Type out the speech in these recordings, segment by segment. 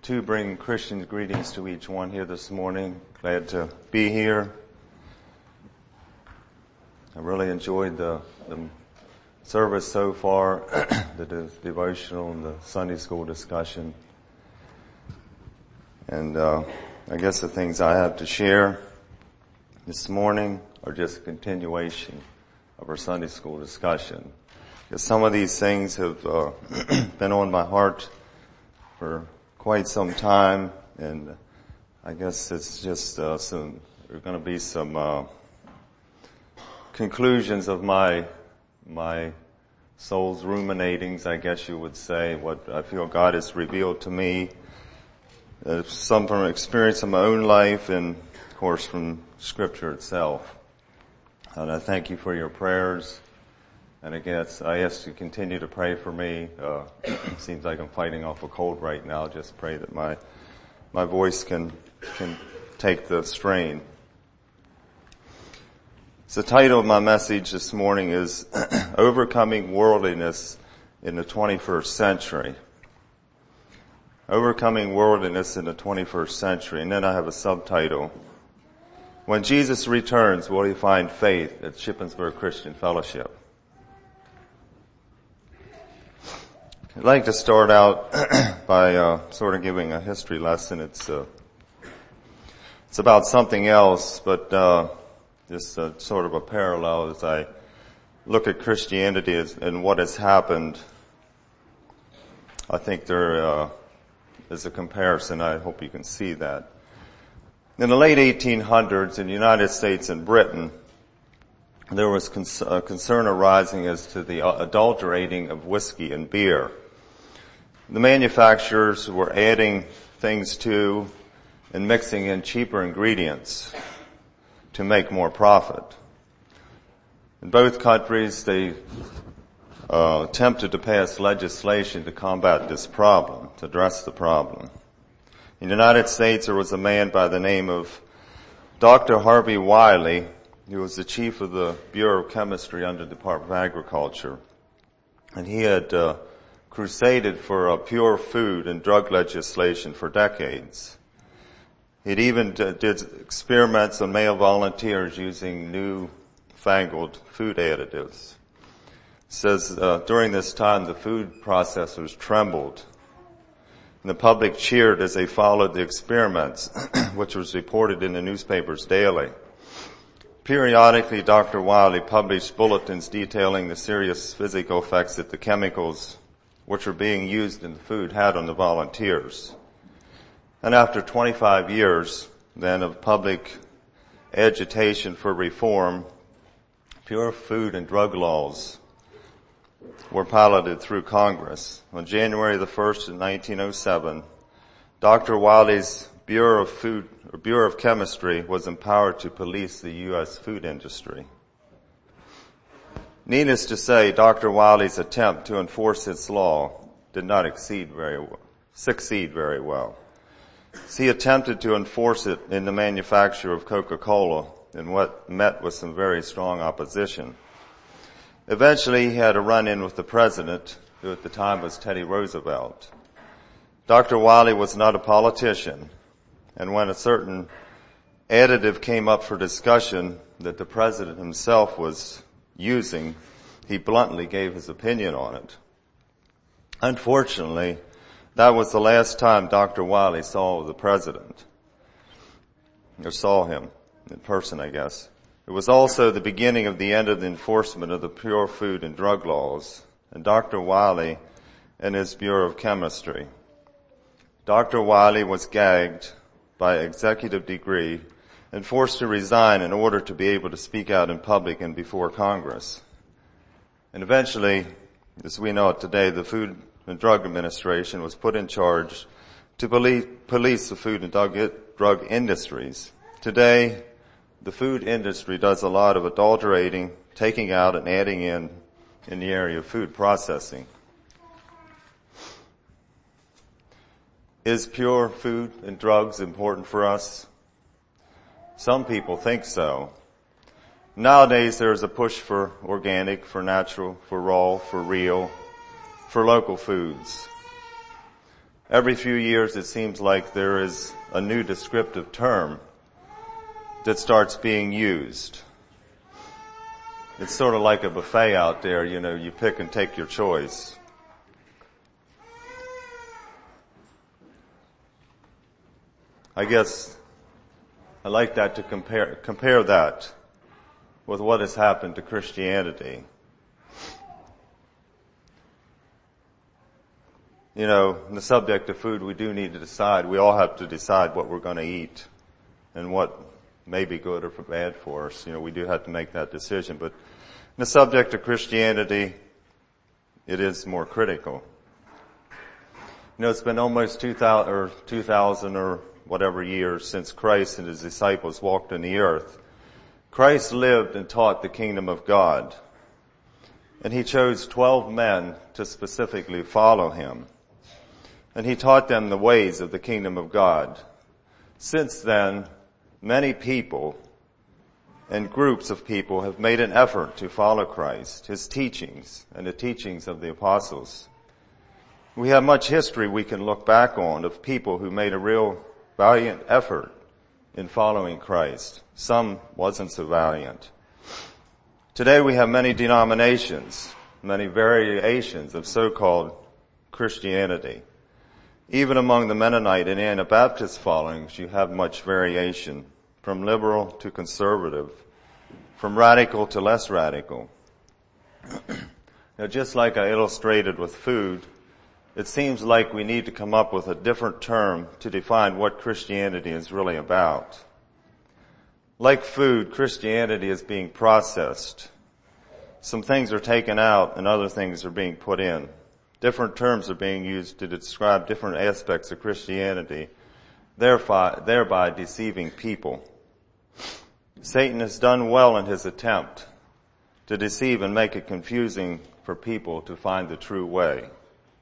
to bring Christian greetings to each one here this morning. Glad to be here. I really enjoyed the service so far, the devotional and the Sunday school discussion. And I guess the things I have to share this morning are just a continuation of our Sunday school discussion. Because some of these things have been on my heart for quite some time, and I guess it's just there are going to be some conclusions of my soul's ruminatings, I guess you would say, what I feel God has revealed to me, some from experience of my own life and, of course, from Scripture itself. And I thank you for your prayers. And again, I ask you to continue to pray for me. It seems like I'm fighting off a cold right now. Just pray that my voice can take the strain. So the title of my message this morning is Overcoming Worldliness in the 21st Century. Overcoming Worldliness in the 21st Century. And then I have a subtitle. When Jesus returns, will he find faith at Shippensburg Christian Fellowship? I'd like to start out by sort of giving a history lesson. It's about something else, but just sort of a parallel as I look at Christianity and what has happened. I think there is a comparison. I hope you can see that. In the late 1800s in the United States and Britain, there was concern arising as to the adulterating of whiskey and beer. The manufacturers were adding things to and mixing in cheaper ingredients to make more profit. In both countries, they attempted to pass legislation to combat this problem, to address the problem. In the United States, there was a man by the name of Dr. Harvey Wiley, who was the chief of the Bureau of Chemistry under the Department of Agriculture. And he had crusaded for pure food and drug legislation for decades. He'd even did experiments on male volunteers using new-fangled food additives. It says during this time the food processors trembled, and the public cheered as they followed the experiments, which was reported in the newspapers daily. Periodically, Dr. Wiley published bulletins detailing the serious physical effects that the chemicals which were being used in the food had on the volunteers. And after 25 years, then, of public agitation for reform, pure food and drug laws were piloted through Congress. On January the 1st, 1907, Dr. Wiley's Bureau of Chemistry was empowered to police the U.S. food industry. Needless to say, Dr. Wiley's attempt to enforce its law did not succeed very well. He attempted to enforce it in the manufacture of Coca-Cola and what met with some very strong opposition. Eventually, he had a run-in with the president, who at the time was Teddy Roosevelt. Dr. Wiley was not a politician, and when a certain additive came up for discussion that the president himself was using, he bluntly gave his opinion on it. Unfortunately, that was the last time Dr. Wiley saw the president, or saw him in person, I guess. It was also the beginning of the end of the enforcement of the pure food and drug laws, and Dr. Wiley and his Bureau of Chemistry. Dr. Wiley was gagged by executive decree and forced to resign in order to be able to speak out in public and before Congress. And eventually, as we know it today, the Food and Drug Administration was put in charge to police the food and drug industries. Today, the food industry does a lot of adulterating, taking out and adding in the area of food processing. Is pure food and drugs important for us? Some people think so. Nowadays there is a push for organic, for natural, for raw, for real, for local foods. Every few years it seems like there is a new descriptive term that starts being used. It's sort of like a buffet out there, you pick and take your choice. I guess I like that to compare that with what has happened to Christianity. In the subject of food, we do need to decide. We all have to decide what we're going to eat and what may be good or bad for us. We do have to make that decision. But in the subject of Christianity, it is more critical. It's been almost 2,000 or whatever years since Christ and his disciples walked on the earth. Christ lived and taught the kingdom of God. And he chose 12 men to specifically follow him. And he taught them the ways of the kingdom of God. Since then, many people and groups of people have made an effort to follow Christ, his teachings, and the teachings of the apostles. We have much history we can look back on of people who made a real valiant effort in following Christ. Some wasn't so valiant. Today we have many denominations, many variations of so-called Christianity. Even among the Mennonite and Anabaptist followings, you have much variation, from liberal to conservative, from radical to less radical. Now, just like I illustrated with food, it seems like we need to come up with a different term to define what Christianity is really about. Like food, Christianity is being processed. Some things are taken out and other things are being put in. Different terms are being used to describe different aspects of Christianity, thereby deceiving people. Satan has done well in his attempt to deceive and make it confusing for people to find the true way.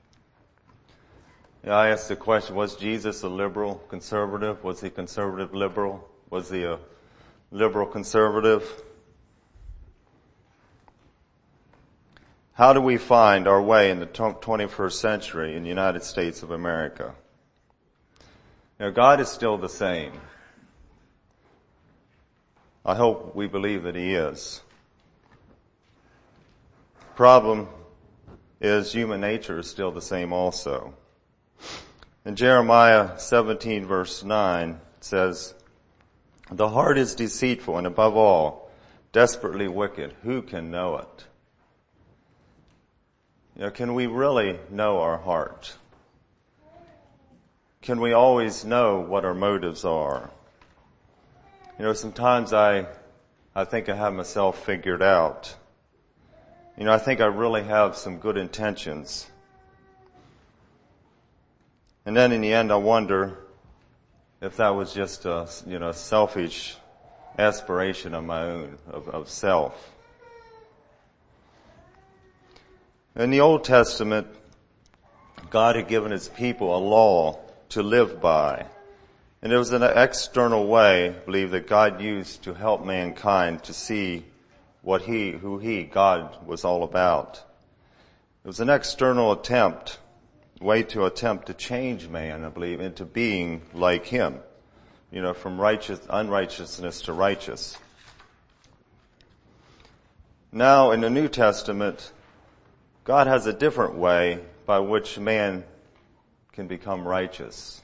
I asked the question, was Jesus a liberal conservative? Was he conservative liberal? Was he a liberal conservative? How do we find our way in the 21st century in the United States of America? God is still the same. I hope we believe that he is. Problem is human nature is still the same also. In Jeremiah 17 verse 9 it says, "The heart is deceitful and above all, desperately wicked. Who can know it?" Can we really know our heart? Can we always know what our motives are? Sometimes I think I have myself figured out. I think I really have some good intentions. And then in the end I wonder if that was just a, selfish aspiration of my own, of self. In the Old Testament, God had given his people a law to live by. And it was an external way, I believe, that God used to help mankind to see who God was all about. It was an external way to attempt to change man, I believe, into being like him. From unrighteousness to righteous. Now in the New Testament, God has a different way by which man can become righteous.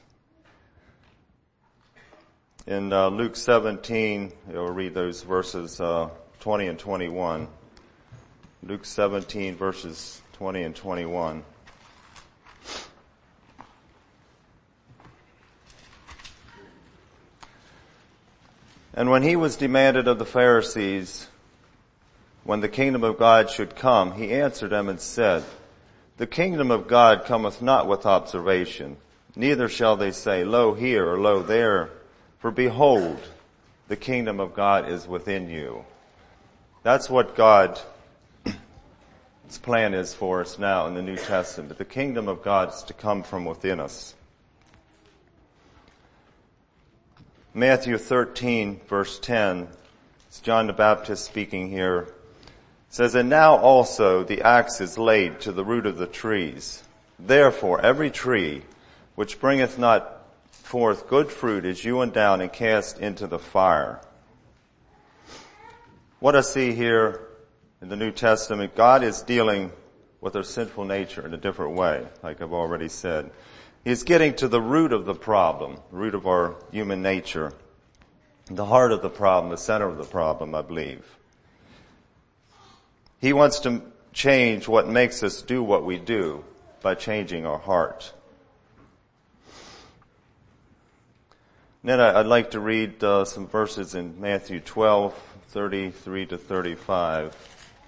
In Luke 17, you'll read those verses 20 and 21. Luke 17 verses 20 and 21. "And when he was demanded of the Pharisees when the kingdom of God should come, he answered them and said, 'The kingdom of God cometh not with observation, neither shall they say, Lo here or lo there, for behold, the kingdom of God is within you.'" That's what God's plan is for us now in the New Testament. The kingdom of God is to come from within us. Matthew 13 verse 10, it's John the Baptist speaking here, says, "And now also the axe is laid to the root of the trees. Therefore every tree which bringeth not forth good fruit is hewn down and cast into the fire. What I see here in the New Testament, God is dealing with our sinful nature in a different way, like I've already said. He's getting to the root of the problem, the root of our human nature, the heart of the problem, the center of the problem, I believe. He wants to change what makes us do what we do by changing our heart. Then I'd like to read some verses in Matthew 12:33 to 35.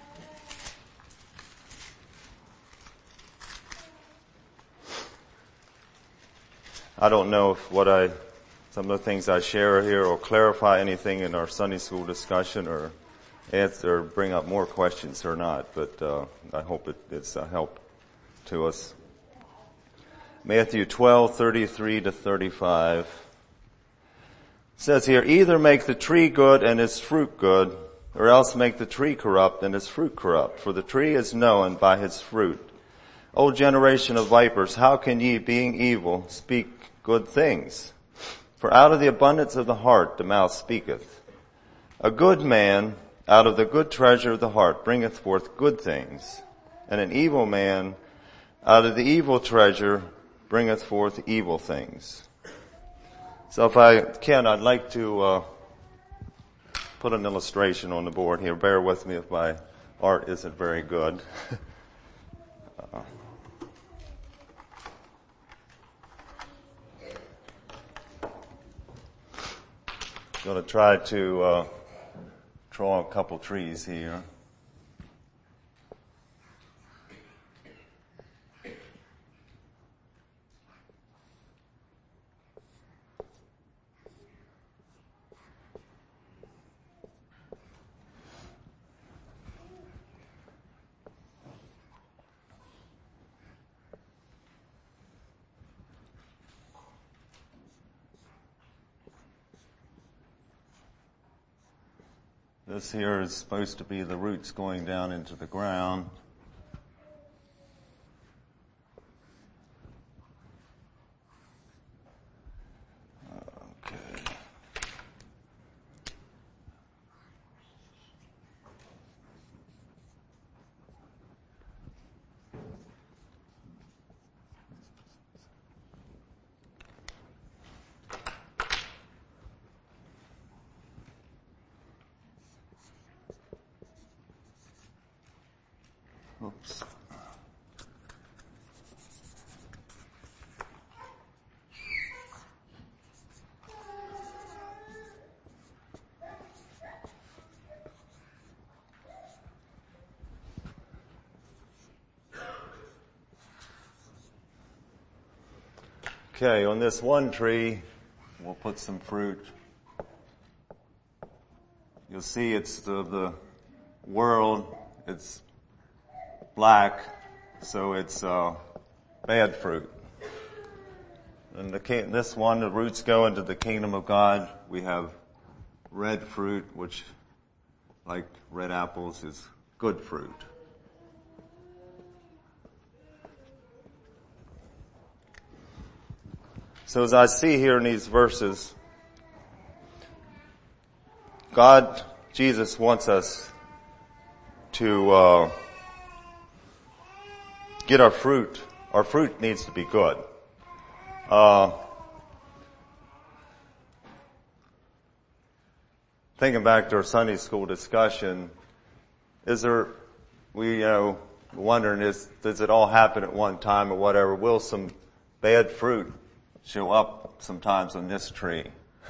I don't know if some of the things I share here will clarify anything in our Sunday school discussion or answer, or bring up more questions or not, but I hope it's a help to us. Matthew 12:33 to 35 says here, either make the tree good and its fruit good, or else make the tree corrupt and its fruit corrupt. For the tree is known by his fruit. O generation of vipers, how can ye, being evil, speak good things? For out of the abundance of the heart the mouth speaketh. A good man out of the good treasure of the heart bringeth forth good things, and an evil man out of the evil treasure bringeth forth evil things. So if I can, I'd like to put an illustration on the board here. Bear with me if my art isn't very good. I'm going to try to draw a couple trees here. This here is supposed to be the roots going down into the ground. Okay. Oops. Okay, on this one tree, we'll put some fruit. You'll see it's the world, it's black, so it's bad fruit. And this one, the roots go into the kingdom of God. We have red fruit, which, like red apples, is good fruit. So as I see here in these verses, God, Jesus wants us to get our fruit. Our fruit needs to be good. Thinking back to our Sunday school discussion, wondering does it all happen at one time or whatever? Will some bad fruit show up sometimes on this tree?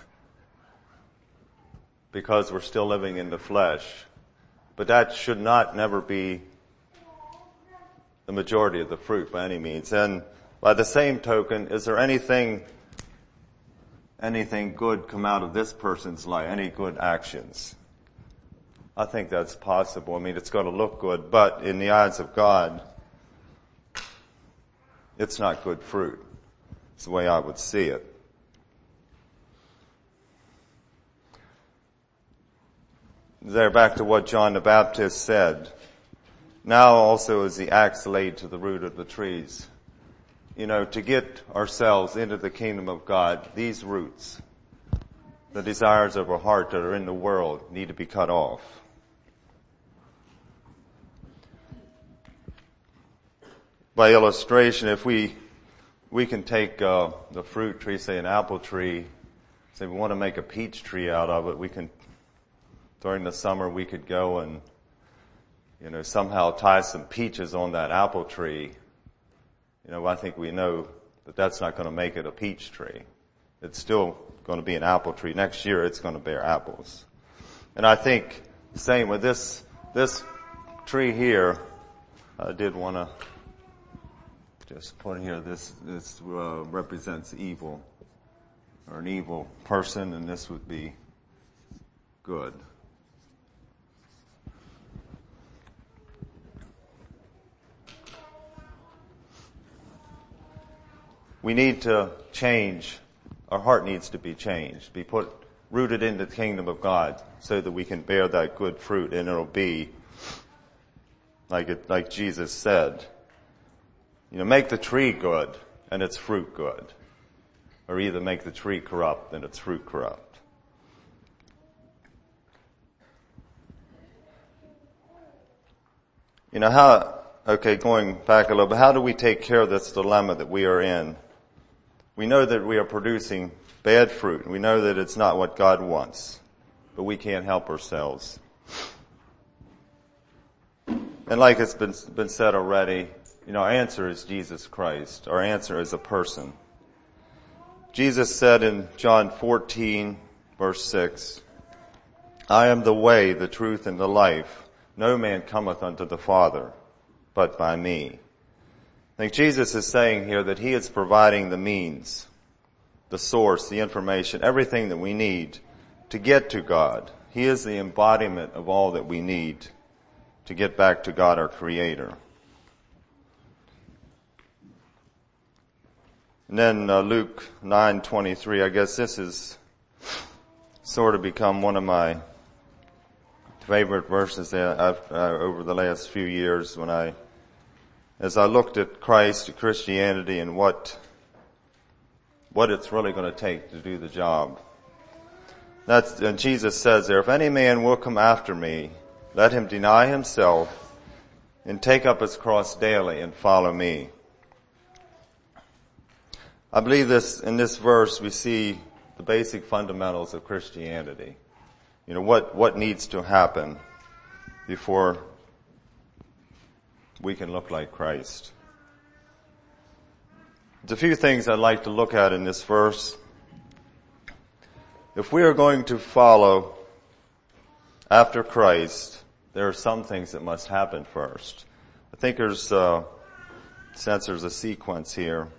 Because we're still living in the flesh. But that should never be the majority of the fruit by any means. And by the same token, is there anything good come out of this person's life? Any good actions? I think that's possible. I mean, it's going to look good, but in the eyes of God, it's not good fruit. It's the way I would see it. There, back to what John the Baptist said. Now also is the axe laid to the root of the trees. to get ourselves into the kingdom of God, these roots, the desires of our heart that are in the world, need to be cut off. By illustration, if we can take the fruit tree, say an apple tree, say we want to make a peach tree out of it, we can, during the summer, we could go and, somehow tie some peaches on that apple tree. I think we know that that's not going to make it a peach tree. It's still going to be an apple tree. Next year, it's going to bear apples. And I think the same with this tree here. I did want to just put here, this represents evil, or an evil person, and this would be good. We need to change. Our heart needs to be changed, be rooted into the kingdom of God, so that we can bear that good fruit, and it'll be like Jesus said. Make the tree good and its fruit good, or either make the tree corrupt and its fruit corrupt. Going back a little bit, how do we take care of this dilemma that we are in? We know that we are producing bad fruit. We know that it's not what God wants, but we can't help ourselves. And like it's been said already, our answer is Jesus Christ. Our answer is a person. Jesus said in John 14, verse 6, I am the way, the truth, and the life. No man cometh unto the Father, but by me. I think Jesus is saying here that he is providing the means, the source, the information, everything that we need to get to God. He is the embodiment of all that we need to get back to God, our Creator. And then Luke 9:23, I guess this has sort of become one of my favorite verses over the last few years as I looked at Christ, at Christianity, and what it's really going to take to do the job. And Jesus says there, if any man will come after me, let him deny himself and take up his cross daily and follow me. I believe in this verse we see the basic fundamentals of Christianity. What needs to happen before we can look like Christ. There's a few things I'd like to look at in this verse. If we are going to follow after Christ, there are some things that must happen first. I think there's a sequence here.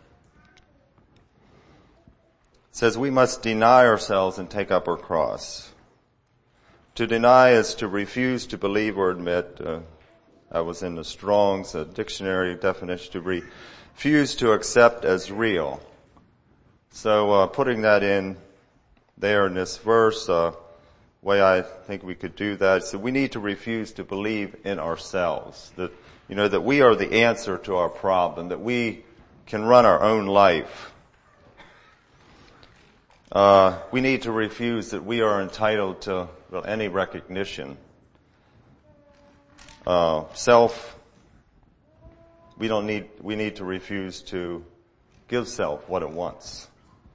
It says we must deny ourselves and take up our cross. To deny is to refuse to believe or admit. I was in the Strong's dictionary definition, to refuse to accept as real. So putting that in there in this verse, way I think we could do that. So we need to refuse to believe in ourselves, that we are the answer to our problem, that we can run our own life. We need to refuse that we are entitled to any recognition. We need to refuse to give self what it wants.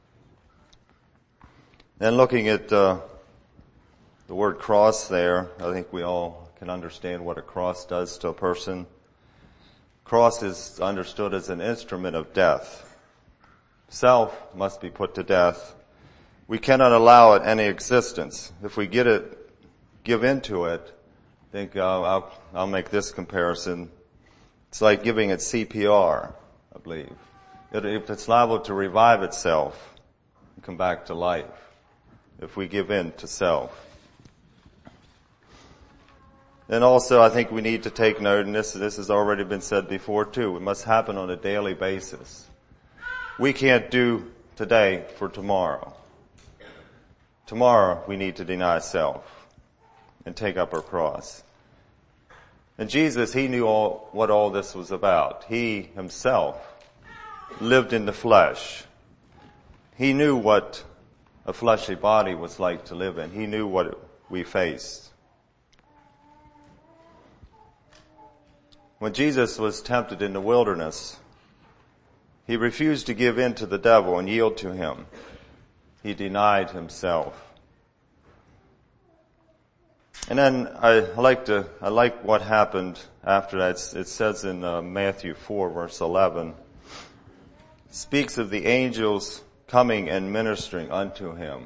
And looking at the word cross there, I think we all can understand what a cross does to a person. Cross is understood as an instrument of death. Self must be put to death. We cannot allow it any existence. If we give into it, I think I'll make this comparison. It's like giving it CPR, I believe. If it's liable to revive itself and come back to life, if we give in to self. And also I think we need to take note, and this has already been said before too, it must happen on a daily basis. We can't do today for tomorrow. Tomorrow we need to deny self and take up our cross. And Jesus, he knew what all this was about. He himself lived in the flesh. He knew what a fleshly body was like to live in. He knew what we faced. When Jesus was tempted in the wilderness, he refused to give in to the devil and yield to him. He denied himself. And then I like what happened after that. It says in Matthew 4 verse 11, it speaks of the angels coming and ministering unto him.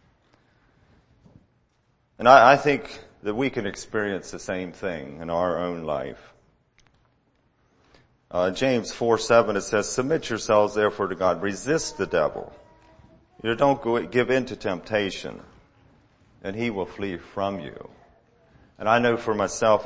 And I think that we can experience the same thing in our own life. James 4:7, it says, submit yourselves therefore to God. Resist the devil. Don't give in to temptation, and he will flee from you. And I know for myself,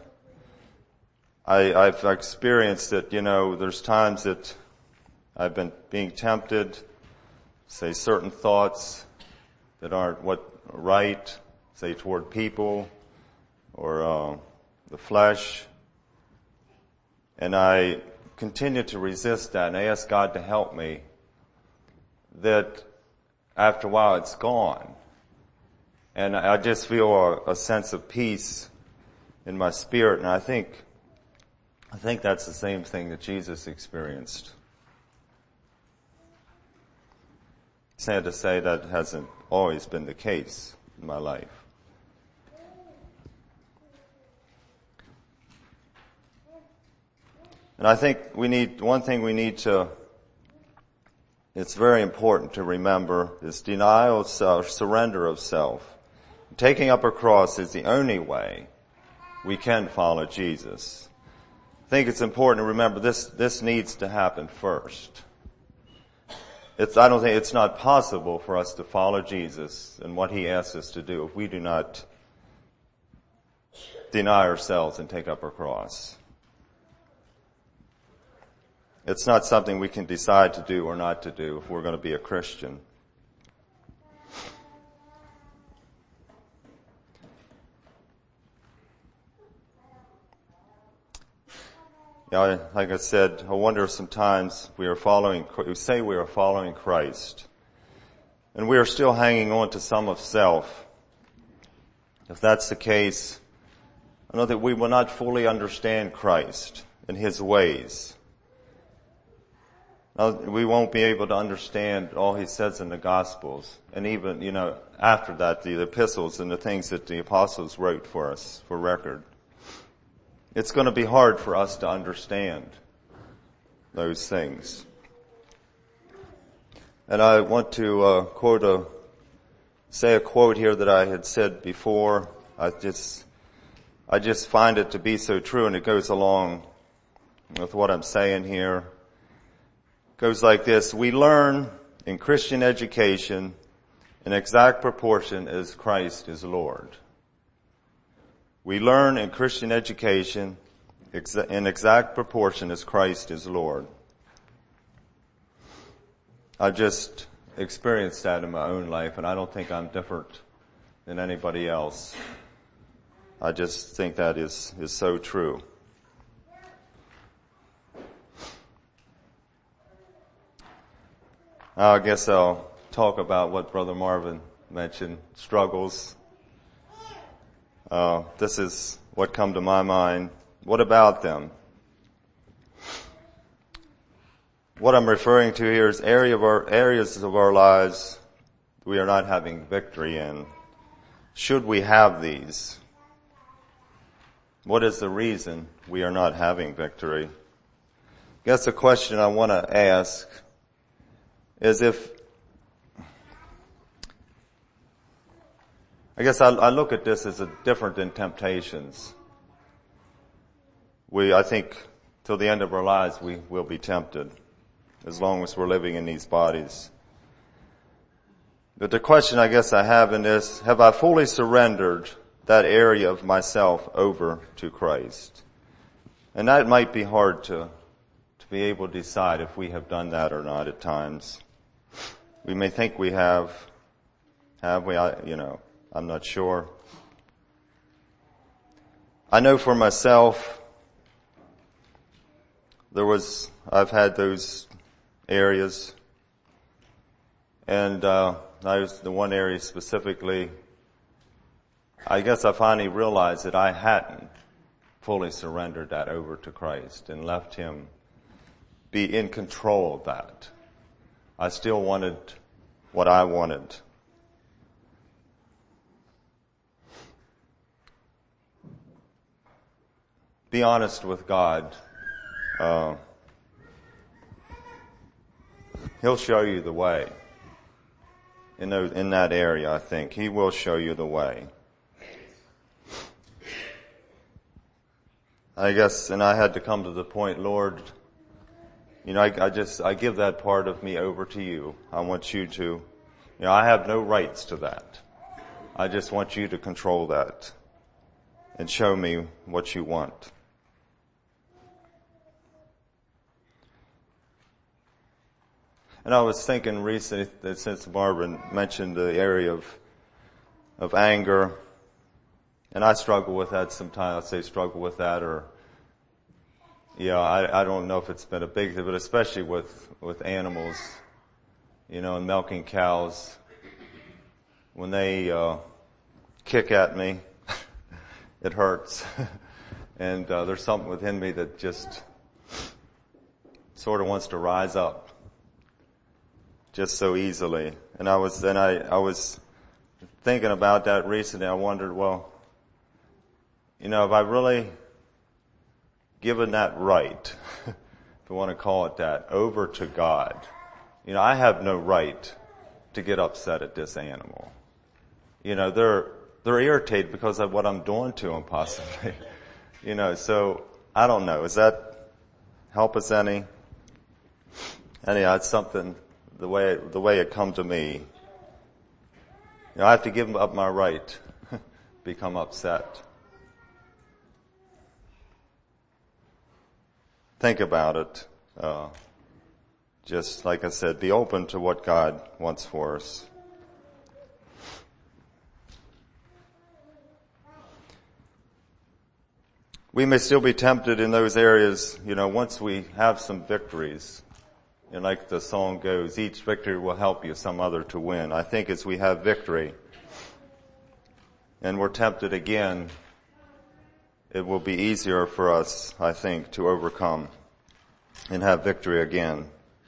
I've experienced it. There's times that I've been being tempted, say certain thoughts that aren't right, say toward people or the flesh. And I continue to resist that, and I ask God to help me that after a while it's gone. And I just feel a sense of peace in my spirit, and I think that's the same thing that Jesus experienced. Sad to say that hasn't always been the case in my life. And I think it's very important to remember is denial of self, surrender of self. Taking up a cross is the only way we can follow Jesus. I think it's important to remember this needs to happen first. I don't think it's not possible for us to follow Jesus and what he asks us to do if we do not deny ourselves and take up our cross. It's not something we can decide to do or not to do if we're going to be a Christian. Like I said, I wonder sometimes we say we are following Christ, and we are still hanging on to some of self. If that's the case, I know that we will not fully understand Christ and his ways. We won't be able to understand all he says in the Gospels, and even, after that, the epistles and the things that the apostles wrote for us, for record. It's going to be hard for us to understand those things. And I want to say a quote here that I had said before. I just find it to be so true, and it goes along with what I'm saying here. It goes like this: we learn in Christian education in exact proportion as Christ is Lord. We learn in Christian education in exact proportion as Christ is Lord. I've just experienced that in my own life, and I don't think I'm different than anybody else. I just think that is so true. I guess I'll talk about what Brother Marvin mentioned, struggles. This is what come to my mind. What about them? What I'm referring to here is areas of our lives we are not having victory in. Should we have these? What is the reason we are not having victory? I guess the question I want to ask is I look at this as different than temptations. I think till the end of our lives we will be tempted as long as we're living in these bodies. But the question I guess I have in this, have I fully surrendered that area of myself over to Christ? And that might be hard to be able to decide if we have done that or not at times. We may think we have. Have we? I'm not sure. I know for myself, I've had those areas. And the one area specifically, I guess I finally realized that I hadn't fully surrendered that over to Christ and left Him be in control of that. I still wanted what I wanted. Be honest with God. He'll show you the way. In that area, I think. He will show you the way. I guess, and I had to come to the point, Lord, I give that part of me over to you. I want you to, I have no rights to that. I just want you to control that and show me what you want. And I was thinking recently that since Barbara mentioned the area of anger, and I struggle with that sometimes. I say struggle with that, or I don't know if it's been a big thing, but especially with animals, and milking cows, when they kick at me, it hurts, and there's something within me that just sort of wants to rise up. Just so easily. And I was thinking about that recently. I wondered, well, have I really given that right, if you want to call it that, over to God? I have no right to get upset at this animal. They're irritated because of what I'm doing to them possibly. So I don't know. Does that help us any? Anyhow, it's something, the way it come to me. I have to give up my right, become upset. Think about it. Just like I said, be open to what God wants for us. We may still be tempted in those areas, once we have some victories. And like the song goes, each victory will help you some other to win. I think as we have victory and we're tempted again, it will be easier for us, I think, to overcome and have victory again.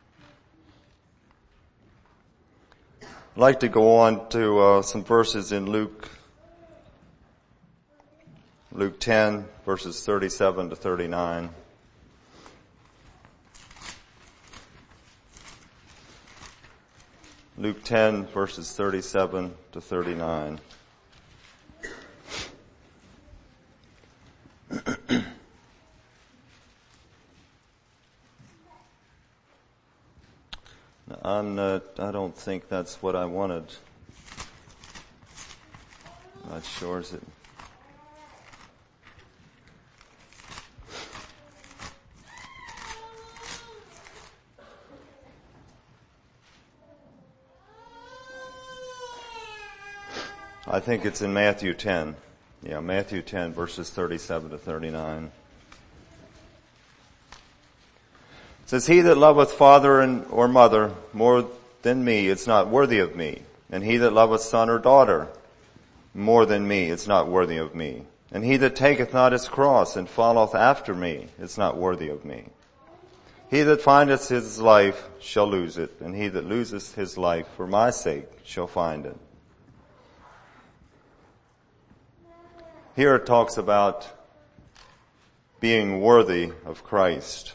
I'd like to go on to some verses in Luke 10, verses 37 to 39. Luke 10, verses 37 to 39. I don't think that's what I wanted. Not sure, is it? I think it's in Matthew 10. Yeah, Matthew 10, verses 37 to 39. It says, he that loveth father or mother more than me is not worthy of me. And he that loveth son or daughter more than me is not worthy of me. And he that taketh not his cross and followeth after me is not worthy of me. He that findeth his life shall lose it, and he that loseth his life for my sake shall find it. Here it talks about being worthy of Christ.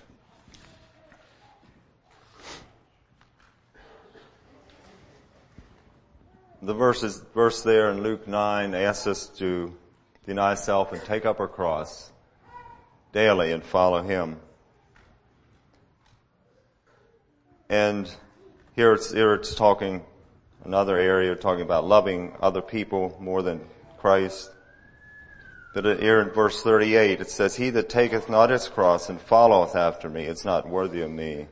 The verse there in Luke 9 asks us to deny self and take up our cross daily and follow Him. And here it's talking, another area talking about loving other people more than Christ. But here in verse 38 it says, he that taketh not his cross and followeth after me is not worthy of me.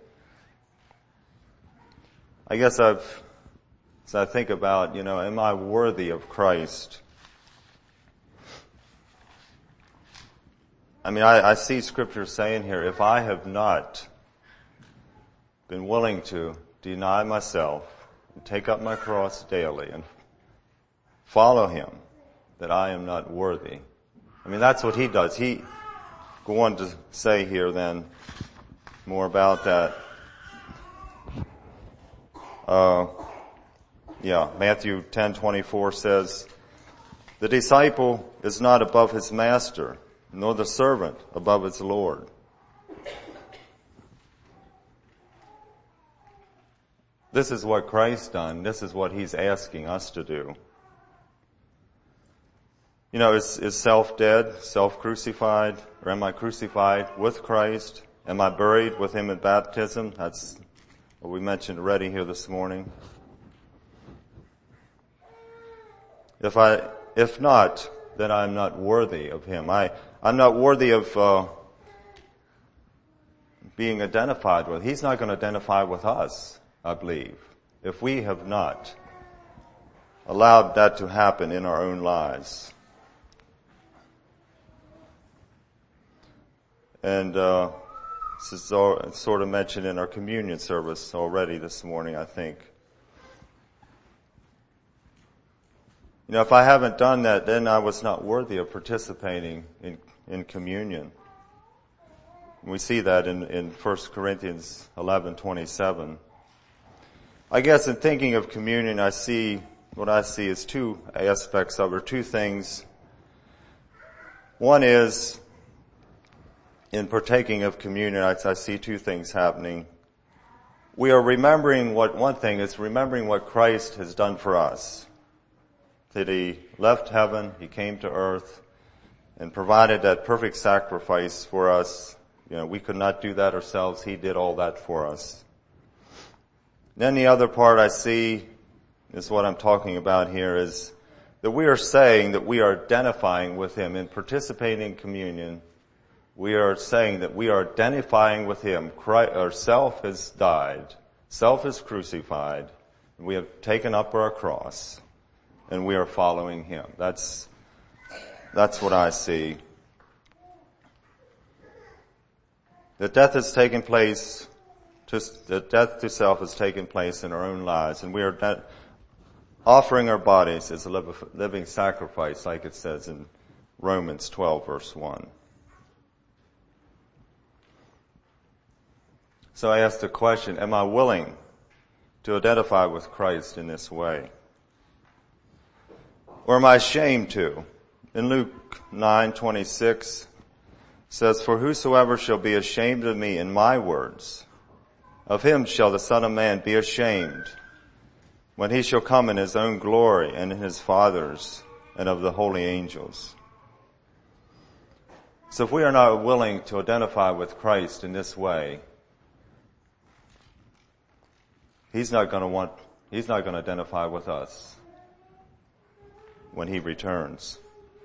I guess as I think about, am I worthy of Christ? I mean, I see scripture saying here, if I have not been willing to deny myself and take up my cross daily and follow him, that I am not worthy. I mean, that's what he does. He go on to say here then more about that. Matthew 10:24 says, the disciple is not above his master, nor the servant above his Lord. This is what Christ done. This is what he's asking us to do. You know, is self dead, self crucified, or am I crucified with Christ? Am I buried with him in baptism? That's what we mentioned already here this morning. If not, then I'm not worthy of him. I'm not worthy of being identified with. He's not going to identify with us, I believe, if we have not allowed that to happen in our own lives. And this is sort of mentioned in our communion service already this morning, I think. You know, if I haven't done that, then I was not worthy of participating in communion. We see that in 1 Corinthians 11:27. I guess in thinking of communion, what I see is two aspects of it, two things. One is, in partaking of communion, I see two things happening. We are remembering one thing is remembering what Christ has done for us. That he left heaven, he came to earth, and provided that perfect sacrifice for us. You know, we could not do that ourselves. He did all that for us. Then the other part I see is what I'm talking about here is that we are saying that we are identifying with him in participating in communion. We are saying that we are identifying with him. Our self has died. Self is crucified. We have taken up our cross. And we are following him. That's what I see. The death has taken place, the death to self has taken place in our own lives. And we are offering our bodies as a living sacrifice, like it says in Romans 12, verse 1. So I ask the question, am I willing to identify with Christ in this way? Or am I ashamed to? In Luke 9:26 says, for whosoever shall be ashamed of me in my words, of him shall the Son of Man be ashamed, when he shall come in his own glory and in his Father's and of the holy angels. So if we are not willing to identify with Christ in this way, he's not going to identify with us when he returns.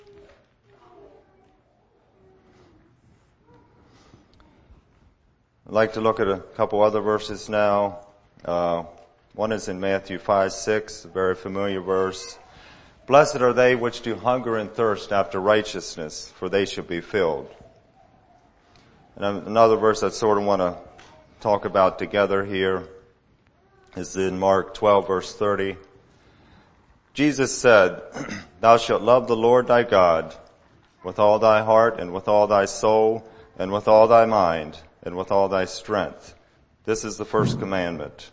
I'd like to look at a couple other verses now. One is in Matthew 5:6, a very familiar verse. Blessed are they which do hunger and thirst after righteousness, for they shall be filled. And another verse I sort of want to talk about together here is in Mark 12, verse 30. Jesus said, thou shalt love the Lord thy God with all thy heart and with all thy soul and with all thy mind and with all thy strength. This is the first commandment.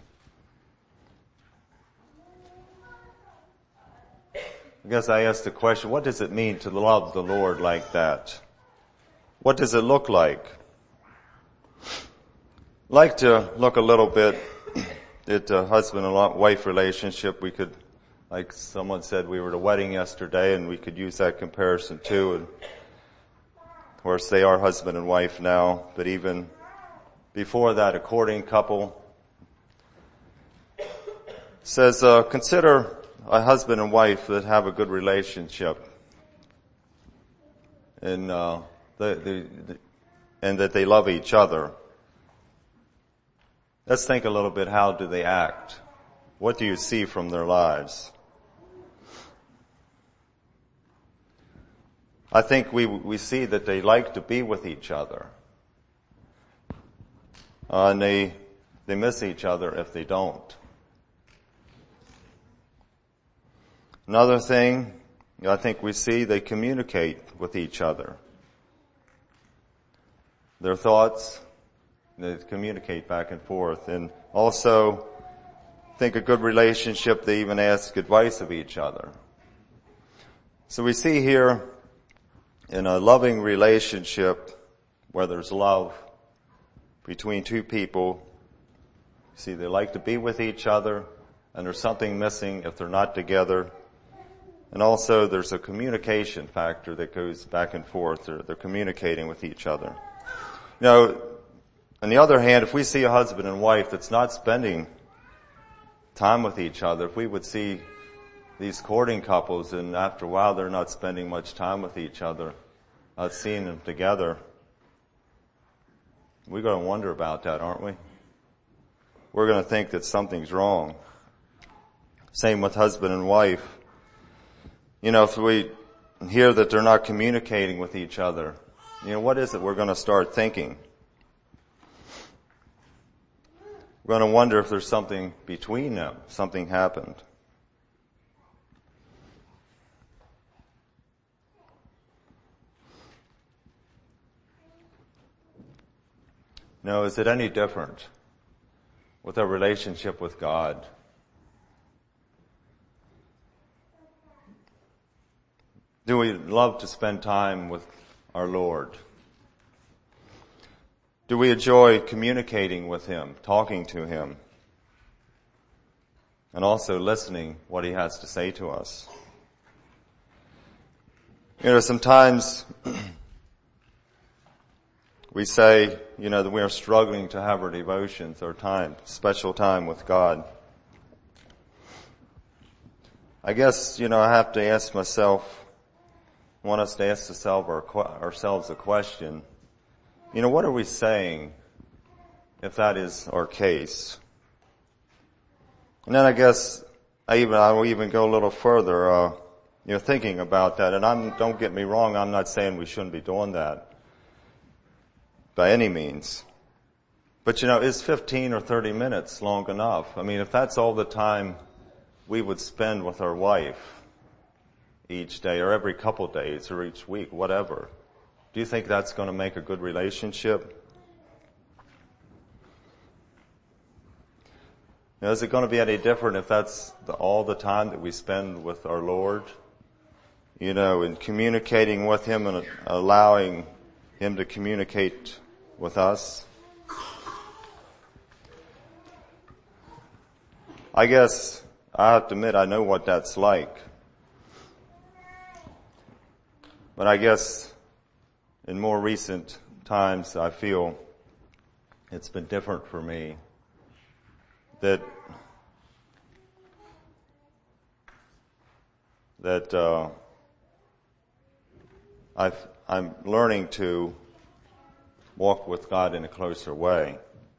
I guess I asked the question, what does it mean to love the Lord like that? What does it look like? I'd like to look a little bit at a husband and wife relationship. We could, like someone said, we were at a wedding yesterday and we could use that comparison too. And of course they are husband and wife now, but even before that, a courting couple says, consider a husband and wife that have a good relationship and and that they love each other. Let's think a little bit, how do they act? What do you see from their lives? I think we see that they like to be with each other. And they they miss each other if they don't. Another thing I think we see, they communicate with each other. Their thoughts, they communicate back and forth. And also, I think a good relationship, they even ask advice of each other. So we see here, in a loving relationship, where there's love between two people, see they like to be with each other, and there's something missing if they're not together. And also there's a communication factor that goes back and forth. They're communicating with each other. You know, on the other hand, if we see a husband and wife that's not spending time with each other, if we would see these courting couples and after a while they're not spending much time with each other, not seeing them together, we're going to wonder about that, aren't we? We're going to think that something's wrong. Same with husband and wife. You know, if we hear that they're not communicating with each other, you know, what is it we're going to start thinking? We're going to wonder if there's something between them, something happened. Now, is it any different with our relationship with God? Do we love to spend time with our Lord? Do we enjoy communicating with Him, talking to Him, and also listening what He has to say to us? You know, sometimes we say, you know, that we are struggling to have our devotions, our time, special time with God. I guess, you know, I have to ask myself, I want us to ask ourselves a question. You know, what are we saying if that is our case? And then I guess I will even go a little further, you know, thinking about that. And don't get me wrong, I'm not saying we shouldn't be doing that by any means. But you know, is 15 or 30 minutes long enough? I mean, if that's all the time we would spend with our wife each day or every couple days or each week, whatever, do you think that's going to make a good relationship? Now, is it going to be any different if that's all the time that we spend with our Lord? You know, in communicating with Him and allowing Him to communicate with us? I guess I have to admit I know what that's like. But I guess in more recent times I feel it's been different for me. That I'm learning to walk with God in a closer way.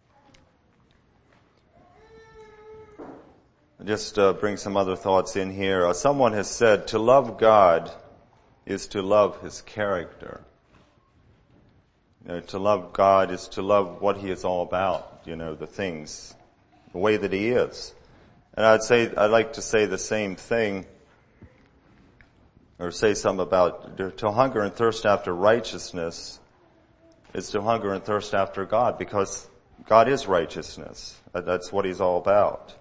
Just bring some other thoughts in here. Someone has said to love God is to love His character. You know, to love God is to love what He is all about, you know, the things, the way that He is. And I'd like to say the same thing, or say something about to hunger and thirst after righteousness is to hunger and thirst after God, because God is righteousness. That's what He's all about.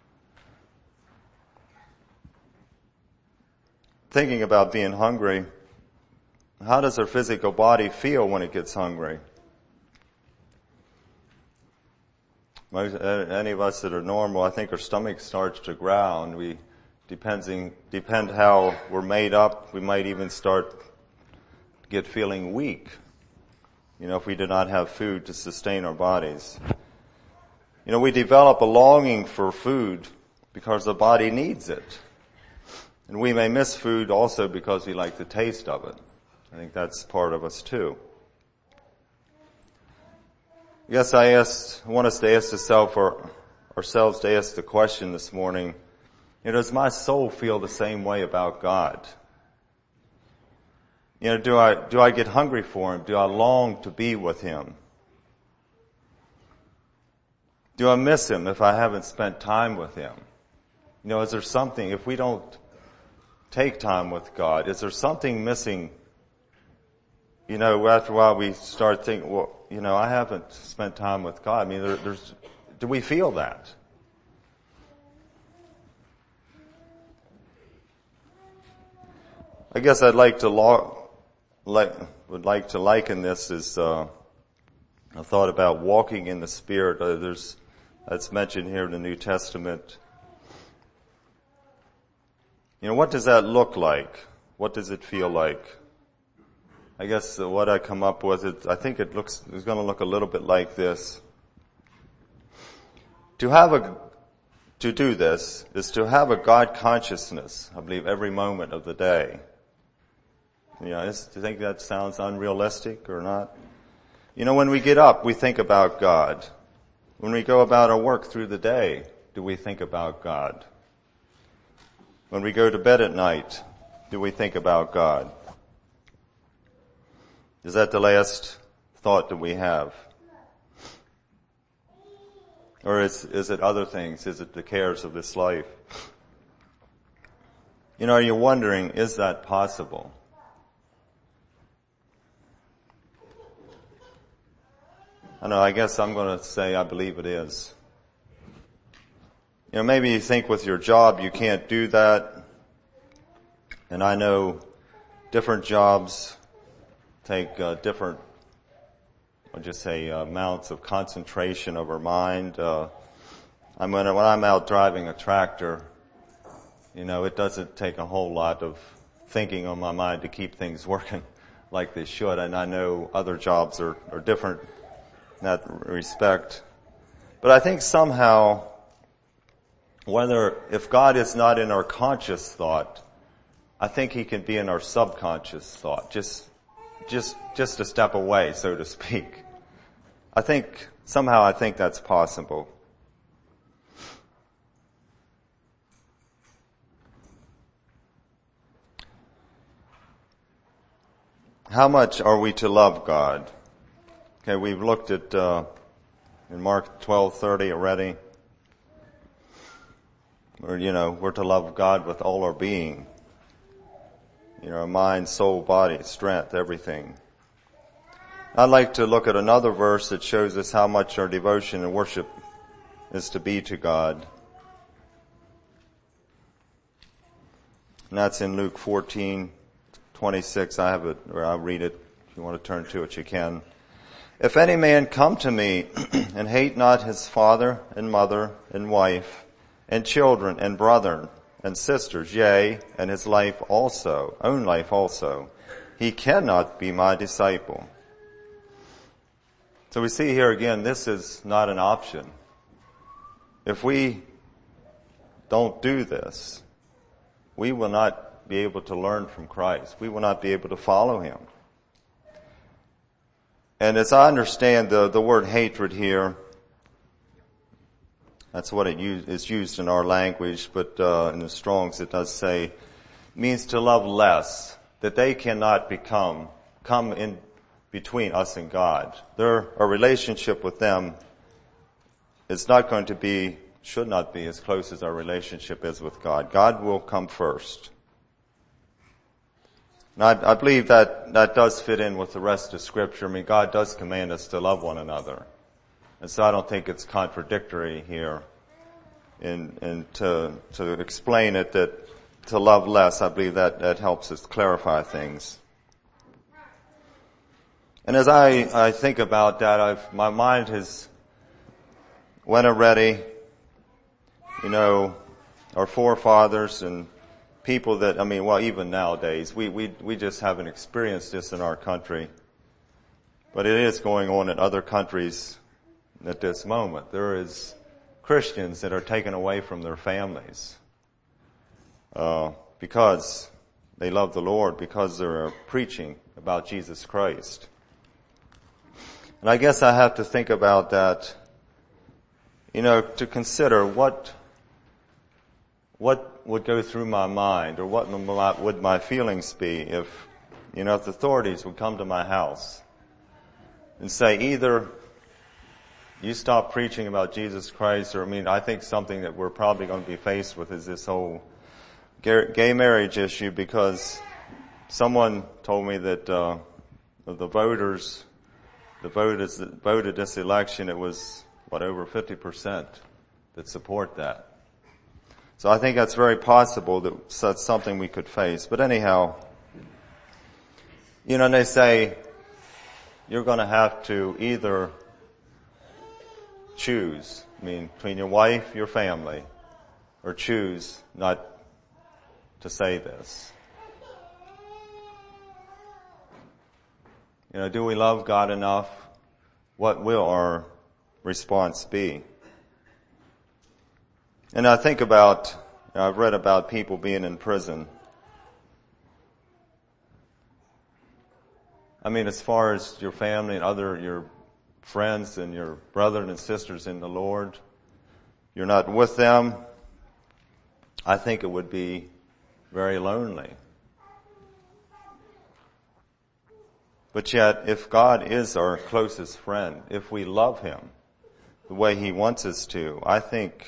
Thinking about being hungry, how does our physical body feel when it gets hungry? Any of us that are normal, I think our stomach starts to growl, and we, depend how we're made up, we might even start to get feeling weak, you know, if we do not have food to sustain our bodies. You know, we develop a longing for food because the body needs it. And we may miss food also because we like the taste of it. I think that's part of us too. Yes, I want us to ask ourselves to ask the question this morning, you know, does my soul feel the same way about God? You know, do I get hungry for Him? Do I long to be with Him? Do I miss him if I haven't spent time with him? Is there something, if we don't take time with God, is there something missing? After a while we start thinking, well, I haven't spent time with God. Do we feel that? I guess I'd like to liken this as a thought about walking in the Spirit. That's mentioned here in the New Testament. What does that look like? What does it feel like? I guess what I come up with, I think it's going to look a little bit like this. To do this is to have a God consciousness, I believe, every moment of the day. Do you think that sounds unrealistic or not? When we get up, we think about God. When we go about our work through the day, do we think about God? When we go to bed at night, do we think about God? Is that the last thought that we have? Or is it other things? Is it the cares of this life? You're wondering, is that possible? I guess I'm going to say I believe it is. Maybe you think with your job you can't do that. And I know different jobs take different, amounts of concentration of our mind. When I'm out driving a tractor, it doesn't take a whole lot of thinking on my mind to keep things working like they should. And I know other jobs are different in that respect. But I think somehow, if God is not in our conscious thought, I think he can be in our subconscious thought, just a step away, so to speak. I think that's possible. How much are we to love God? Okay, we've looked at in Mark 12:30 already. We're to love God with all our being. Our mind, soul, body, strength, everything. I'd like to look at another verse that shows us how much our devotion and worship is to be to God. And that's in Luke 14:26. I have it, or I'll read it. If you want to turn to it, you can. If any man come to me and hate not his father and mother and wife and children and brethren and sisters, yea, and his own life also, he cannot be my disciple. So we see here again, this is not an option. If we don't do this, we will not be able to learn from Christ. We will not be able to follow him. And as I understand the word hatred here, that's what is used in our language, but in the Strong's it does say, means to love less, that they cannot come in between us and God. Our relationship with them is not going to be, should not be as close as our relationship is with God. God will come first. Now, I believe that does fit in with the rest of Scripture. God does command us to love one another. And so I don't think it's contradictory here and to explain it that to love less. I believe that helps us clarify things. And as I think about that, my mind has went already, our forefathers and people that, even nowadays, we just haven't experienced this in our country. But it is going on in other countries at this moment. There is Christians that are taken away from their families, because they love the Lord, because they're preaching about Jesus Christ. And I guess I have to think about that, to consider what would go through my mind, or what would my feelings be if the authorities would come to my house and say either you stop preaching about Jesus Christ, I think something that we're probably going to be faced with is this whole gay marriage issue, because someone told me that of the voters that voted this election, it was, over 50% that support that. So I think that's very possible that that's something we could face. But anyhow, they say you're going to have to either choose, between your wife, your family, or choose not to say this. Do we love God enough? What will our response be? And I think I've read about people being in prison. As far as your family and your friends and your brothers and sisters in the Lord, you're not with them, I think it would be very lonely. But yet, if God is our closest friend, if we love Him the way He wants us to, I think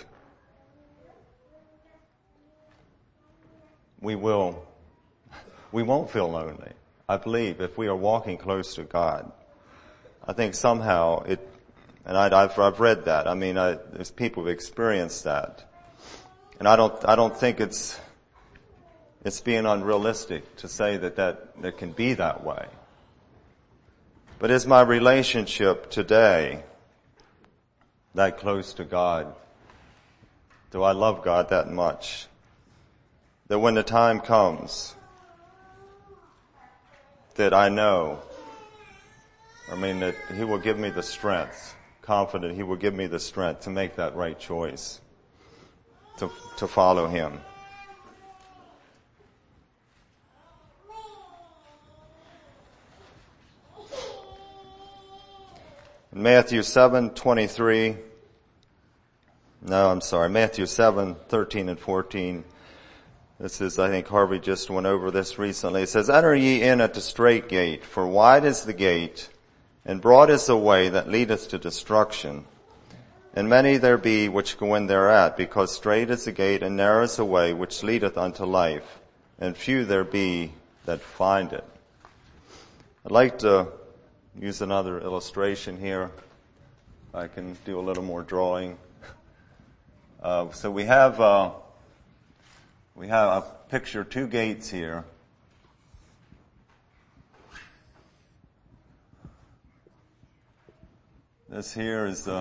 we won't feel lonely. I believe if we are walking close to God, I think somehow I've read that. There's people who've experienced that. And I don't think it's being unrealistic to say that it can be that way. But is my relationship today that close to God? Do I love God that much that when the time comes that I know, that He will give me the strength, confident He will give me the strength to make that right choice, to follow Him. In Matthew 7:13 and 14. This is, I think Harvey just went over this recently. It says, "Enter ye in at the strait gate, for wide is the gate, and broad is the way that leadeth to destruction. And many there be which go in thereat, because strait is the gate, and narrow is the way which leadeth unto life, and few there be that find it." I'd like to use another illustration here. I can do a little more drawing. So we have a picture, two gates here. This here is the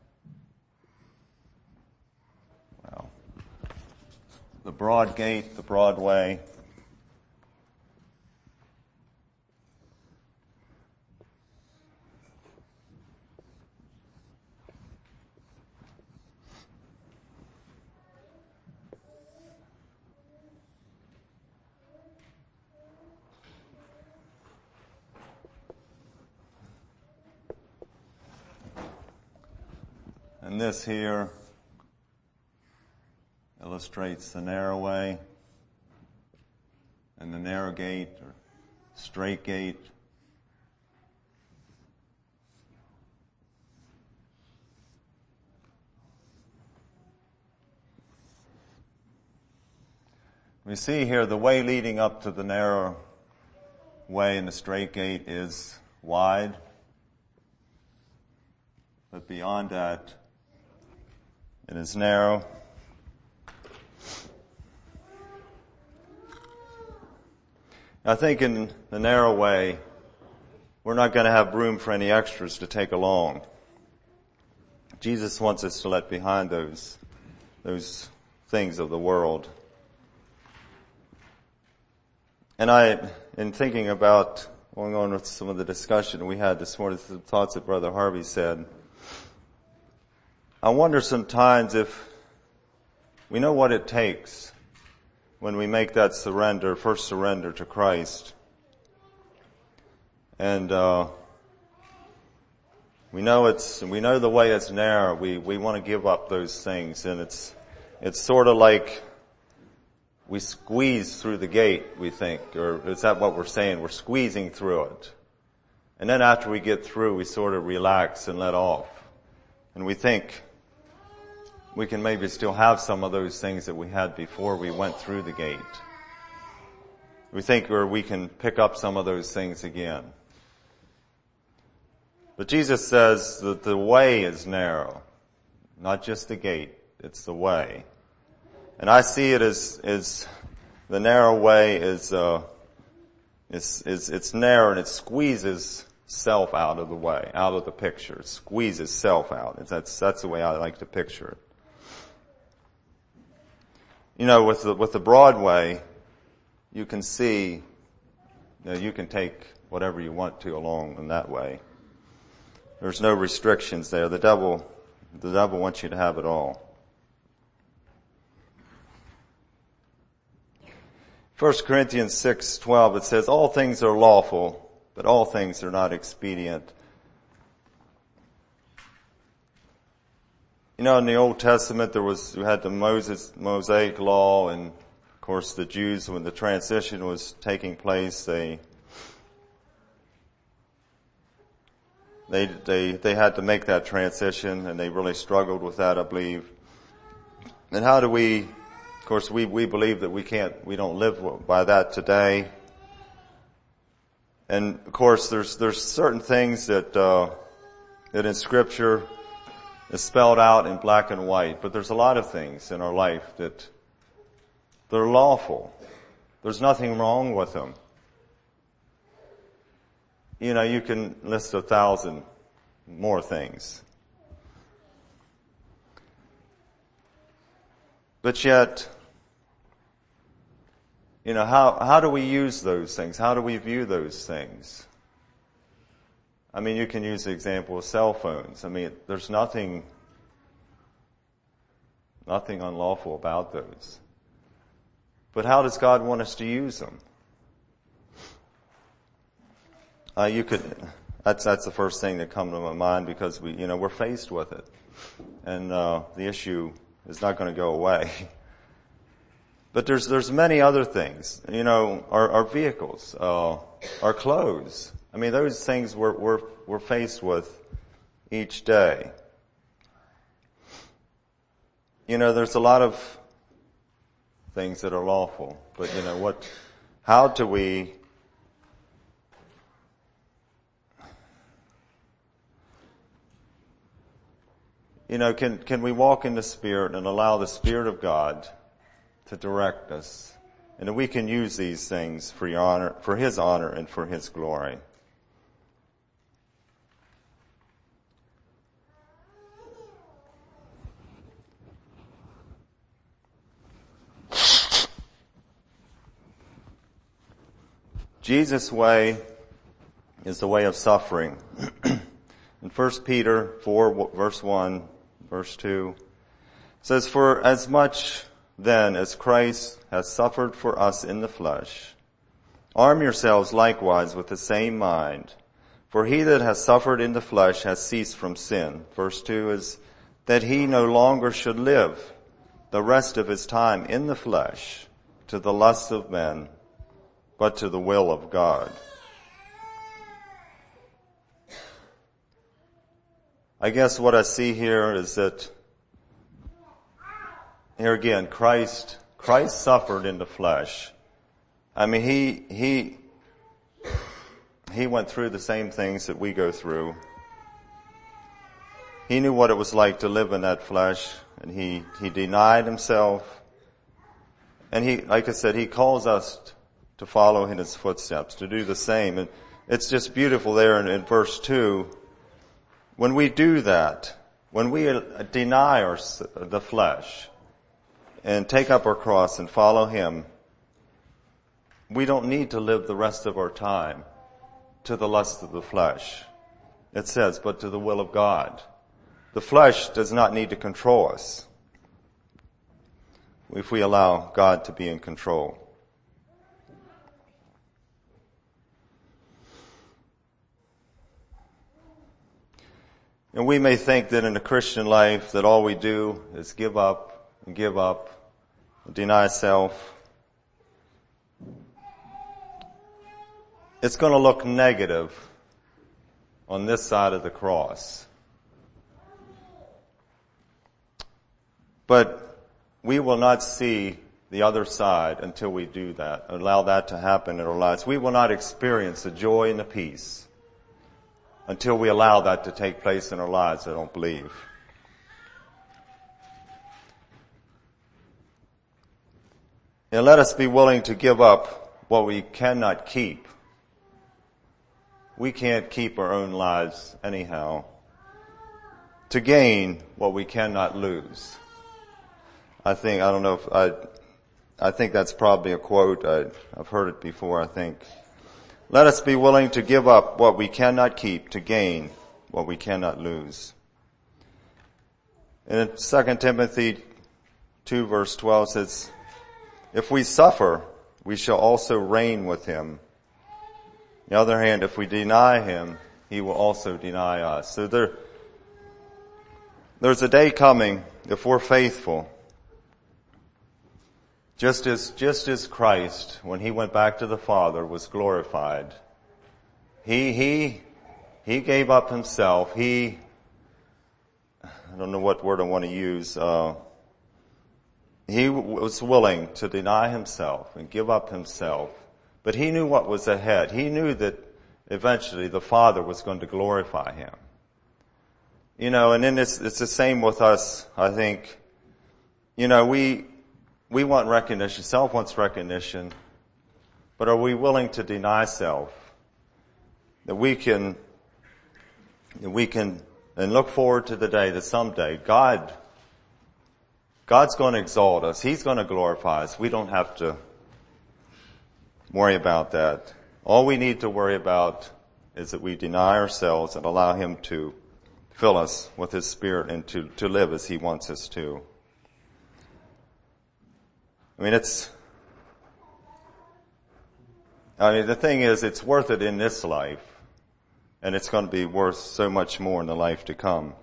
broad gate, the broad way. And this here illustrates the narrow way and the narrow gate or straight gate. We see here the way leading up to the narrow way and the straight gate is wide, but beyond that, it is narrow. I think in the narrow way, we're not going to have room for any extras to take along. Jesus wants us to let behind those things of the world. And in thinking about going on with some of the discussion we had this morning, some thoughts that Brother Harvey said, I wonder sometimes if we know what it takes when we make that first surrender to Christ. And we know the way is narrow. We want to give up those things, and it's sort of like we squeeze through the gate, we think, or is that what we're saying? We're squeezing through it. And then after we get through, we sort of relax and let off. And we think we can maybe still have some of those things that we had before we went through the gate. We think we can pick up some of those things again. But Jesus says that the way is narrow. Not just the gate, it's the way. And I see it as the narrow way is it's narrow and it squeezes self out of the way, out of the picture. It squeezes self out. That's the way I like to picture it. You know, with the broad way, you can see, you can take whatever you want to along in that way. There's no restrictions there. The devil wants you to have it all. 1 Corinthians 6:12, it says, all things are lawful, but all things are not expedient. You know, in the Old Testament, you had the Mosaic law, and of course the Jews, when the transition was taking place, they had to make that transition, and they really struggled with that, I believe. And how do we, of course, we believe that we don't live by that today. And of course, there's certain things that in Scripture is spelled out in black and white, but there's a lot of things in our life that they're lawful. There's nothing wrong with them. You know, you can list 1,000 more things. But yet, you know, how do we use those things? How do we view those things? I mean, you can use the example of cell phones. I mean, there's nothing unlawful about those. But how does God want us to use them? That's the first thing that comes to my mind, because we're faced with it. And, the issue is not going to go away. But there's many other things. You know, our vehicles, our clothes. I mean, those things we're faced with each day. You know, there's a lot of things that are lawful, but you know how do we can we walk in the Spirit and allow the Spirit of God to direct us, and that we can use these things for His honor and for His glory. Jesus' way is the way of suffering. In 1 Peter 4, verse 1, verse 2, it says, for as much then as Christ has suffered for us in the flesh, arm yourselves likewise with the same mind. For he that has suffered in the flesh has ceased from sin. Verse 2 is that he no longer should live the rest of his time in the flesh to the lust of men, but to the will of God. I guess what I see here is that, here again, Christ suffered in the flesh. I mean, he went through the same things that we go through. He knew what it was like to live in that flesh, and he denied himself. And like I said, he calls us to follow in his footsteps, to do the same. And it's just beautiful there in verse 2. When we do that, when we deny the flesh and take up our cross and follow him, we don't need to live the rest of our time to the lust of the flesh. It says, but to the will of God. The flesh does not need to control us if we allow God to be in control. And we may think that in the Christian life that all we do is give up, and deny self. It's going to look negative on this side of the cross. But we will not see the other side until we do that, allow that to happen in our lives. We will not experience the joy and the peace until we allow that to take place in our lives, I don't believe. And let us be willing to give up what we cannot keep. We can't keep our own lives anyhow. To gain what we cannot lose. I think that's probably a quote. I've heard it before, I think. Let us be willing to give up what we cannot keep to gain what we cannot lose. In 2 Timothy 2 verse 12 says, if we suffer, we shall also reign with him. On the other hand, if we deny him, he will also deny us. So there's a day coming, if we're faithful, just as Christ, when he went back to the Father, was glorified. He gave up himself. I don't know what word I want to use. He was willing to deny himself and give up himself. But he knew what was ahead. He knew that eventually the Father was going to glorify him. And then it's the same with us, I think. We want recognition. Self wants recognition. But are we willing to deny self? That we can and look forward to the day that someday God's going to exalt us. He's going to glorify us. We don't have to worry about that. All we need to worry about is that we deny ourselves and allow him to fill us with his Spirit and to live as he wants us to. The thing is, it's worth it in this life, and it's going to be worth so much more in the life to come.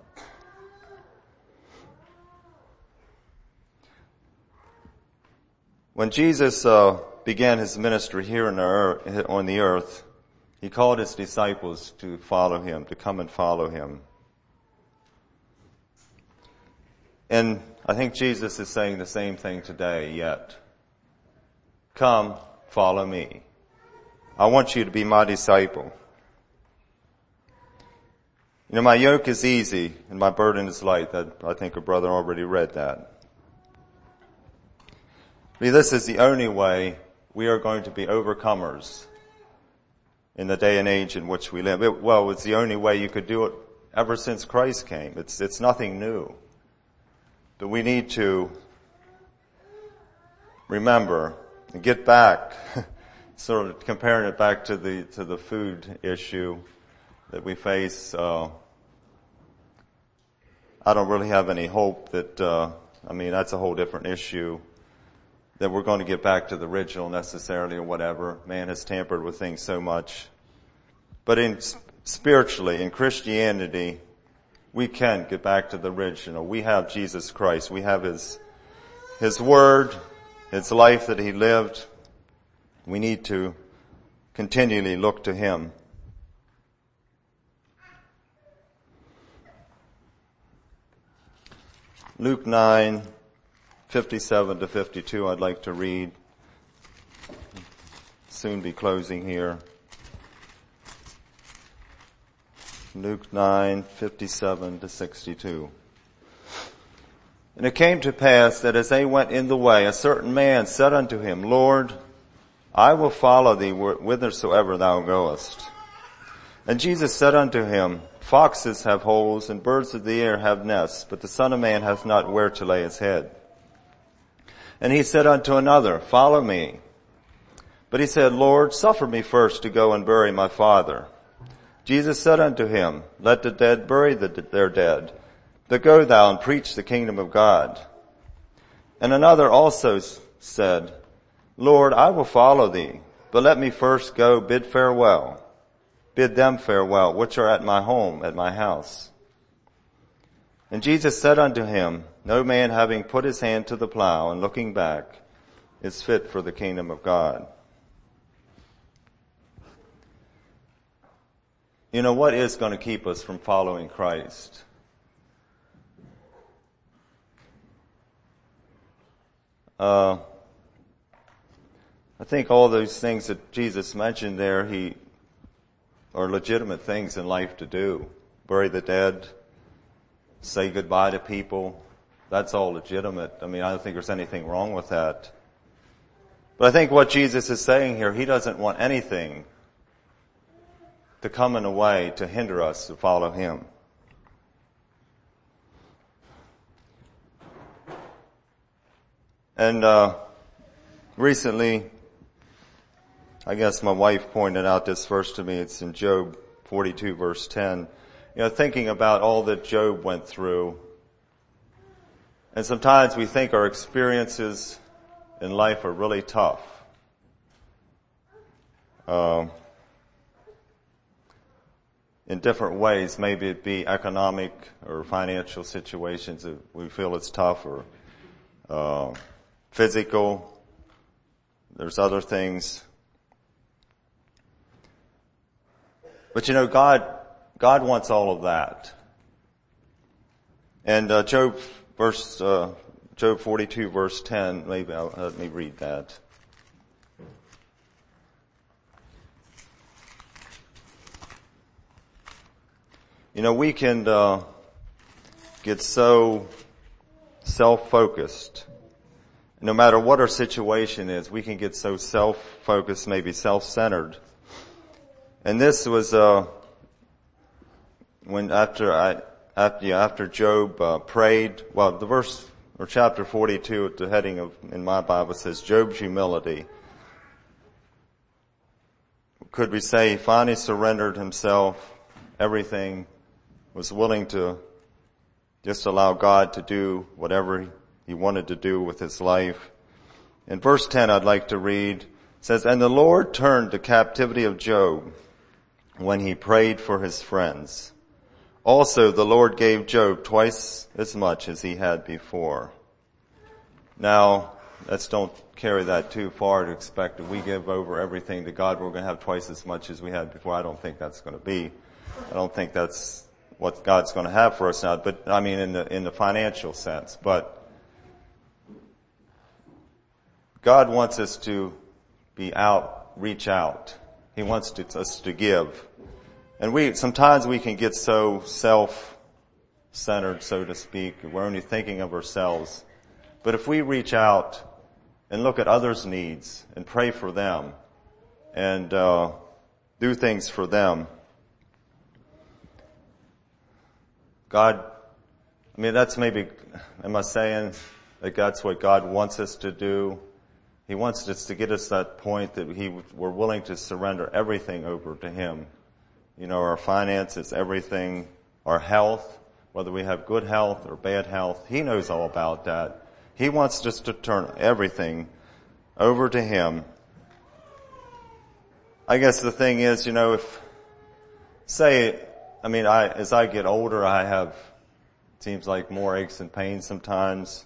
When Jesus began his ministry here on the earth, he called his disciples to follow him, to come and follow him. And I think Jesus is saying the same thing today yet. Come, follow me. I want you to be my disciple. My yoke is easy and my burden is light. That I think a brother already read that. This is the only way we are going to be overcomers in the day and age in which we live. It's the only way you could do it ever since Christ came. It's nothing new. But we need to remember and get back, sort of comparing it back to the food issue that we face. I don't really have any hope that, that's a whole different issue, that we're going to get back to the original necessarily or whatever. Man has tampered with things so much. But spiritually, in Christianity, we can get back to the original. We have Jesus Christ. We have his word, his life that he lived. We need to continually look to him. Luke 9:57 to 52, I'd like to read. Soon be closing here. Luke 9:57 to 62. And it came to pass that as they went in the way, a certain man said unto him, Lord, I will follow thee whithersoever thou goest. And Jesus said unto him, Foxes have holes, and birds of the air have nests, but the Son of Man hath not where to lay his head. And he said unto another, Follow me. But he said, Lord, suffer me first to go and bury my father. Jesus said unto him, Let the dead bury their dead, but go thou and preach the kingdom of God. And another also said, Lord, I will follow thee, but let me first go bid them farewell, which are at my home, at my house. And Jesus said unto him, No man having put his hand to the plow and looking back is fit for the kingdom of God. What is going to keep us from following Christ? I think all those things that Jesus mentioned there, are legitimate things in life to do. Bury the dead, say goodbye to people. That's all legitimate. I mean, I don't think there's anything wrong with that. But I think what Jesus is saying here, he doesn't want anything to come in a way to hinder us to follow him. And recently, I guess my wife pointed out this verse to me. It's in Job 42 verse 10. Thinking about all that Job went through. And sometimes we think our experiences in life are really tough. In different ways, maybe it be economic or financial situations that we feel it's tough, or physical. There's other things. But God wants all of that. And Job 42 verse 10, let me read that. We can get so self-focused. No matter what our situation is, we can get so self-focused, maybe self-centered. And this was when after Job prayed. Well, the verse or chapter 42 at the heading of in my Bible says Job's humility. Could we say he finally surrendered himself, everything, was willing to just allow God to do whatever he wanted to do with his life. In verse 10 I'd like to read, it says, "And the Lord turned the captivity of Job when he prayed for his friends. Also the Lord gave Job twice as much as he had before." Now, let's don't carry that too far to expect that we give over everything to God, we're going to have twice as much as we had before. I don't think that's going to be. I don't think that's what God's going to have for us now, but I mean in the financial sense. But God wants us to reach out. He wants us to give. And sometimes we can get so self-centered, so to speak. We're only thinking of ourselves. But if we reach out and look at others' needs and pray for them and do things for them, God, that's maybe, am I saying that that's what God wants us to do? He wants us to get us that point that we're willing to surrender everything over to him. Our finances, everything, our health, whether we have good health or bad health, he knows all about that. He wants us to turn everything over to him. I guess the thing is, as I get older, I have, seems like more aches and pains sometimes.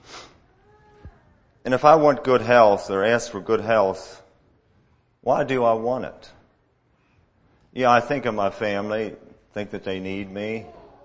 And if I want good health or ask for good health, why do I want it? I think of my family, think that they need me.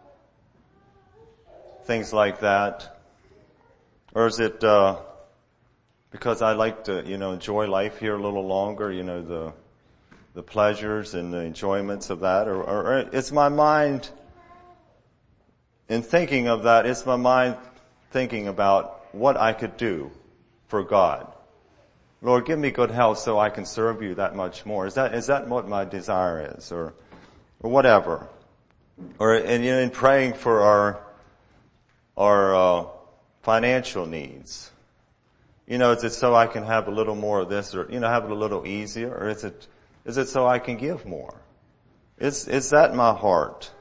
Things like that. Or is it, because I like to, enjoy life here a little longer, the pleasures and the enjoyments of that? Or it's my mind, in thinking of that, it's my mind thinking about what I could do for God. Lord, give me good health so I can serve you that much more. Is that what my desire is? Or whatever. Or, in praying for our financial needs. Is it so I can have a little more of this or, have it a little easier? Or is it so I can give more? Is that my heart?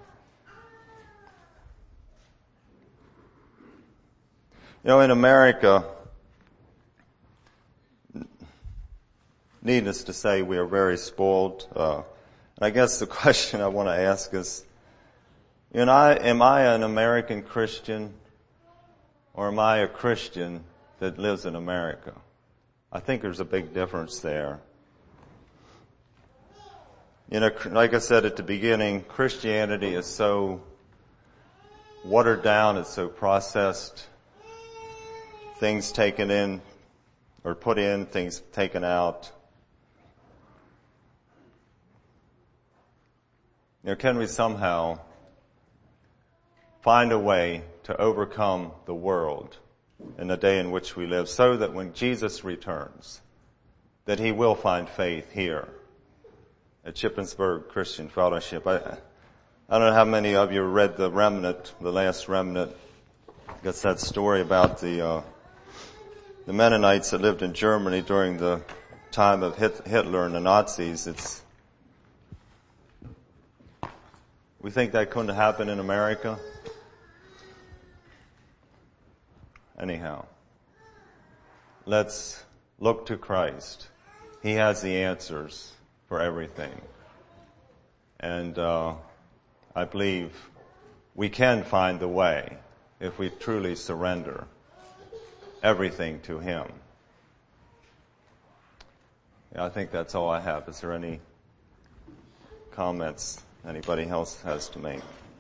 In America, needless to say, we are very spoiled. And I guess the question I want to ask is, am I an American Christian or am I a Christian that lives in America? I think there's a big difference there. Like I said at the beginning, Christianity is so watered down, it's so processed, things taken in or put in, things taken out. Can we somehow find a way to overcome the world in the day in which we live so that when Jesus returns, that he will find faith here at Shippensburg Christian Fellowship? I don't know how many of you read The Remnant, The Last Remnant. It's that story about the Mennonites that lived in Germany during the time of Hitler and the Nazis. We think that couldn't happen in America? Anyhow, let's look to Christ. He has the answers for everything. And I believe we can find the way if we truly surrender everything to him. I think that's all I have. Is there any comments anybody else has to make?